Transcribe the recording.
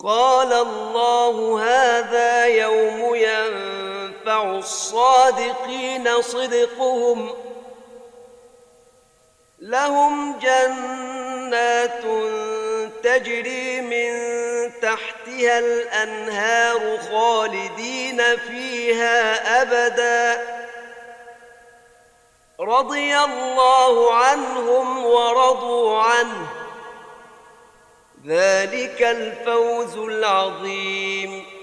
قال الله هذا يوم ينفع الصادقين صدقهم لهم جنات تجري من تحتها الأنهار خالدين فيها أبدا رضي الله عنهم ورضوا عنه ذلك الفوز العظيم